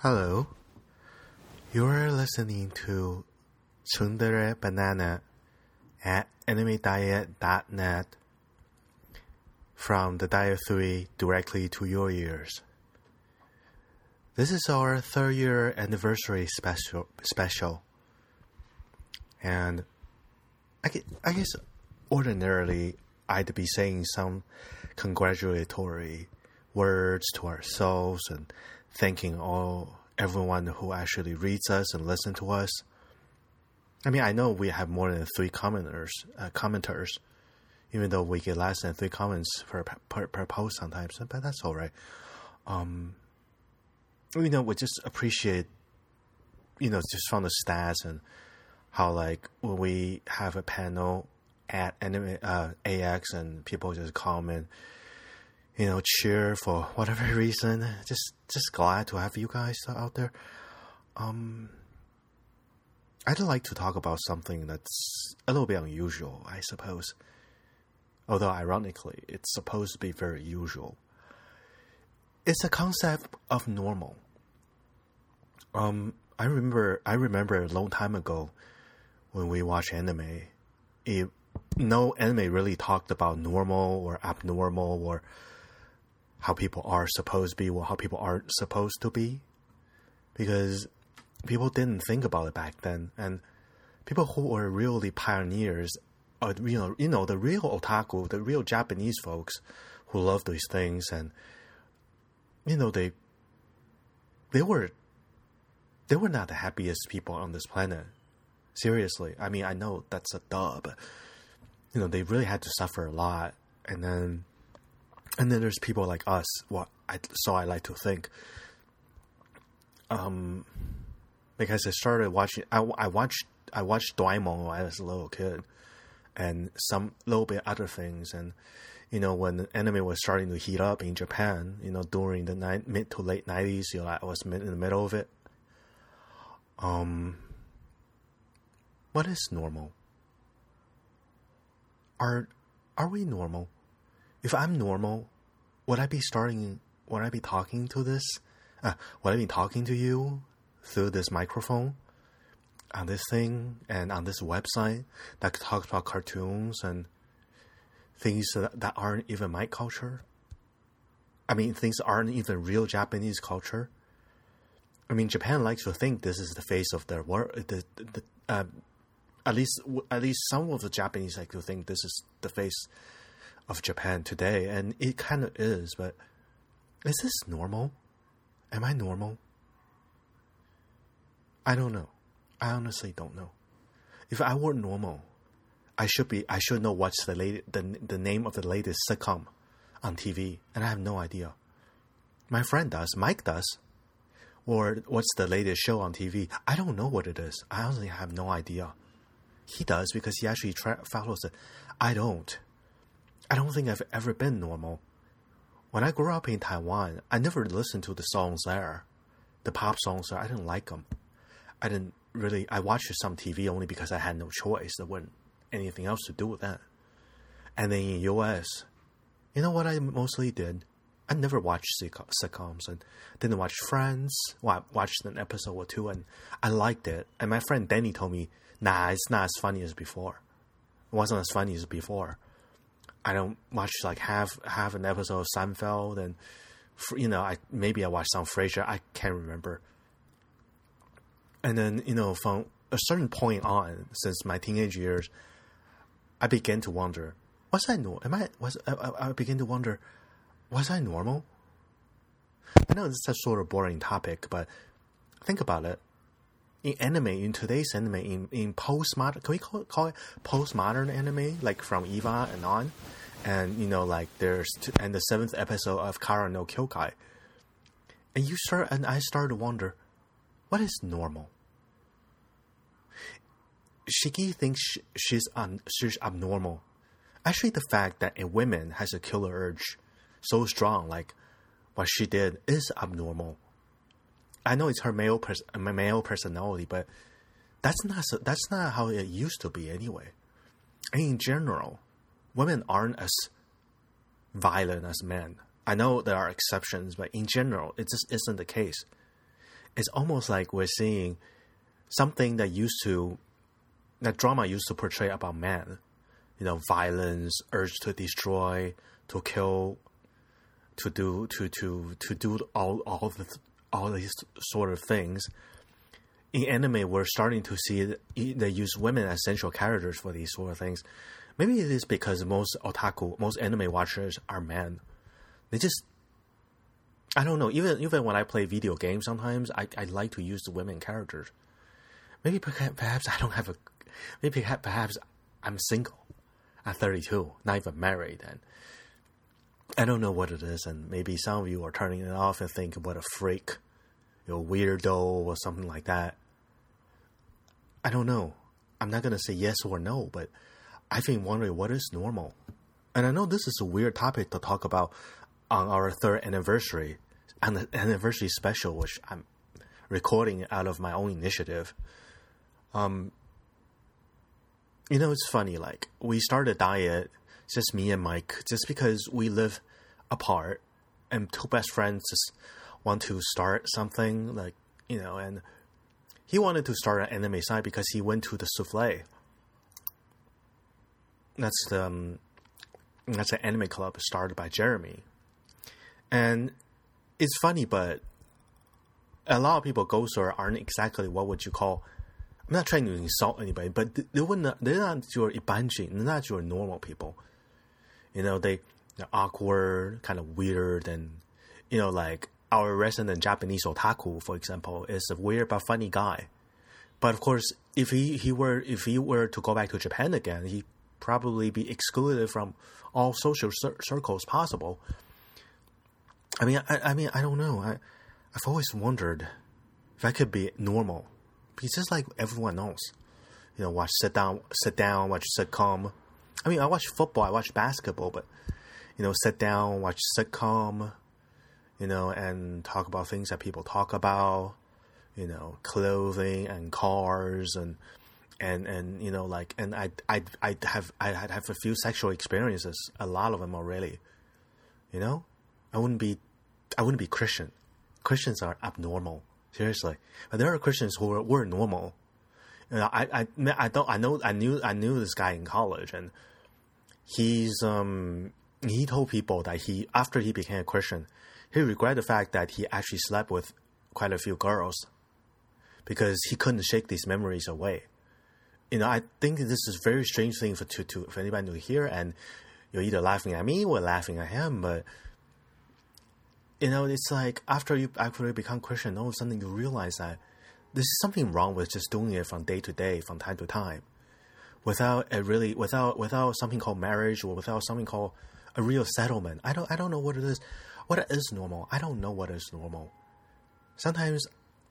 Hello, you're listening to Tsundere Banana at animediet.net from the Diet 3 directly to your ears. This is our 3rd year anniversary special. And I guess ordinarily I'd be saying some congratulatory words to ourselves and thanking everyone who actually reads us and listens to us. I mean, I know we have more than 3 commenters, even though we get less than 3 comments per post sometimes, but that's all right. We just appreciate, just from the stats and how, like, when we have a panel at AX and people just comment, cheer for whatever reason. Just glad to have you guys out there. I'd like to talk about something that's a little bit unusual, I suppose. Although, ironically, it's supposed to be very usual. It's a concept of normal. I remember a long time ago when we watched anime. No anime really talked about normal or abnormal or how people are supposed to be or how people aren't supposed to be, because people didn't think about it back then, and people who were really pioneers, the real otaku, the real Japanese folks who love these things, and they were not the happiest people on this planet. Seriously, I mean, I know that's a duh, but they really had to suffer a lot, and then there's people like us. So I like to think. Because I started watching. I watched Doraemon when I was a little kid, and some little bit other things. And when the anime was starting to heat up in Japan, during the mid to late 90s, I was in the middle of it. What is normal? Are we normal? If I'm normal, would I be talking to this? Would I be talking to you through this microphone on this thing and on this website that talks about cartoons and things that aren't even my culture? I mean, things aren't even real Japanese culture. I mean, Japan likes to think this is the face of their world. At least some of the Japanese like to think this is the face of Japan today, and it kind of is. But is this normal? Am I normal? I don't know. I honestly don't know. If I were normal, I should know what's the name of the latest sitcom on TV, and I have no idea. My friend does. Mike does. Or what's the latest show on TV? I don't know what it is. I honestly have no idea. He does because he actually follows it. I don't think I've ever been normal. When I grew up in Taiwan, I never listened to the songs there. The pop songs there, I didn't like them. I watched some TV only because I had no choice. There wasn't anything else to do with that. And then in US, you know what I mostly did? I never watched sitcoms and didn't watch Friends. Well, I watched an episode or two and I liked it. And my friend Danny told me, nah, it's not as funny as before. It wasn't as funny as before. I don't watch like half an episode of Seinfeld, and I watched some Frasier. I can't remember. And then from a certain point on, since my teenage years, I began to wonder: was I normal? I began to wonder, was I normal? I know this is a sort of boring topic, but think about it. In today's anime, in postmodern, can we call it postmodern anime, like from Eva and on, and and the 7th episode of Kara no Kyokai, and I started to wonder, what is normal? Shiki thinks she's abnormal. Actually, the fact that a woman has a killer urge so strong, like what she did, is abnormal. I know it's her male personality, but that's not how it used to be anyway. And in general, women aren't as violent as men. I know there are exceptions, but in general, it just isn't the case. it's almost like we're seeing something that drama used to portray about man. You know, violence, urge to destroy, to kill, to do all these sort of things. In anime, we're starting to see they use women as central characters for these sort of things. Maybe it is because most anime watchers are men. They just, I don't know. Even when I play video games, sometimes I like to use the women characters. Maybe perhaps I don't have a. Maybe perhaps I'm single at 32, not even married, and I don't know what it is. And maybe some of you are turning it off and think, "What a freak, weirdo," or something like that. I don't know. I'm not gonna say yes or no, but I've been wondering what is normal. And I know this is a weird topic to talk about on our 3rd anniversary, and the anniversary special, which I'm recording out of my own initiative. You know, it's funny, like, we started a diet, just me and Mike, just because we live apart, and 2 best friends just want to start something, like, you know, and he wanted to start an anime site because he went to the Souffle. That's an anime club started by Jeremy. And it's funny, but a lot of people go there aren't exactly what would you call. I'm not trying to insult anybody, but they're not your ibanji, they're not your normal people. You know, they're awkward, kind of weird, and, you know, like our resident Japanese otaku, for example, is a weird but funny guy. But of course, if he were to go back to Japan again, he'd probably be excluded from all social circles possible. I mean, I don't know. I've always wondered if I could be normal. Because just like everyone else, you know, sit down, watch sitcom. I mean, I watch football, I watch basketball, but, you know, sit down, watch sitcom, you know, and talk about things that people talk about, you know, clothing and cars and you know, like, and I'd have a few sexual experiences, a lot of them already, you know. I wouldn't be Christian. Christians are abnormal. Seriously, but there are Christians who were normal. You know, I knew this guy in college, and he told people that after he became a Christian, he regretted the fact that he actually slept with quite a few girls because he couldn't shake these memories away. You know, I think this is a very strange thing for anybody to hear, and you're either laughing at me or laughing at him, but. You know, it's like after you become Christian, all of a sudden you realize that there's something wrong with just doing it from day to day, from time to time, without something called marriage or without something called a real settlement. I don't know what it is. What is normal? I don't know what is normal. Sometimes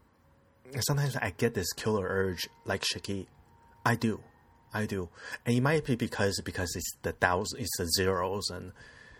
I get this killer urge, like Shiki. I do, and it might be because it's the zeros and.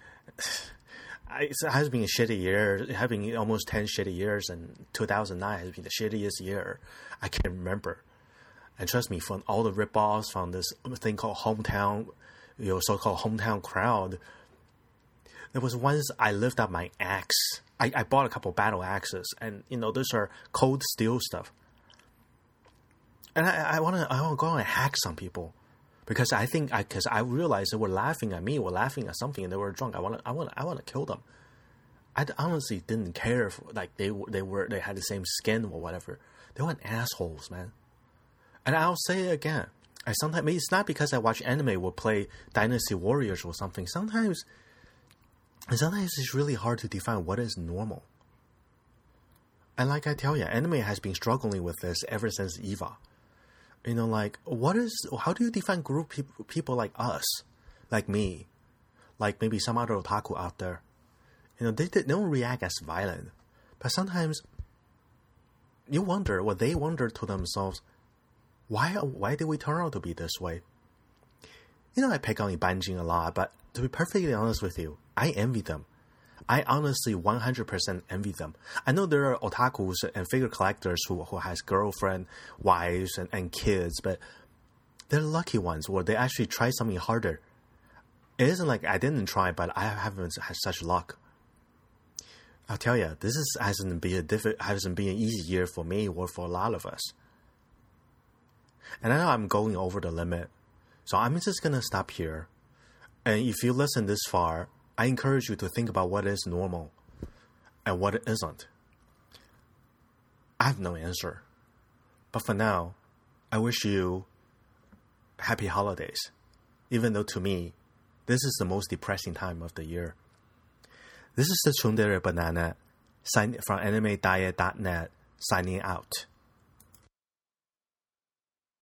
It has been a shitty year, having almost 10 shitty years, and 2009 has been the shittiest year I can remember. And trust me, from all the rip-offs, from this thing called hometown, you know, so-called hometown crowd, there was once I lifted up my axe. I bought a couple battle axes, and, you know, those are cold steel stuff. And I want to go and hack some people. Because I realized they were laughing at me, or laughing at something, and they were drunk. I want to kill them. I honestly didn't care if, like, they had the same skin or whatever. They were assholes, man. And I'll say it again. Maybe it's not because I watch anime or play Dynasty Warriors or something. Sometimes it's really hard to define what is normal. And like I tell you, anime has been struggling with this ever since EVA. You know, like, how do you define group people like us, like me, like maybe some other otaku out there? You know, they don't react as violent, but sometimes you wonder, or they wonder to themselves, why did we turn out to be this way? You know, I pick on Ibanjin a lot, but to be perfectly honest with you, I envy them. I honestly 100% envy them. I know there are otakus and figure collectors who has girlfriend, wives, and kids, but they're lucky ones where they actually try something harder. It isn't like I didn't try, but I haven't had such luck. I'll tell you, hasn't been an easy year for me or for a lot of us. And I know I'm going over the limit, so I'm just gonna stop here. And if you listen this far, I encourage you to think about what is normal and what isn't. I have no answer. But for now, I wish you happy holidays. Even though to me, this is the most depressing time of the year. This is the Tsundere Banana from AnimeDiet.net signing out.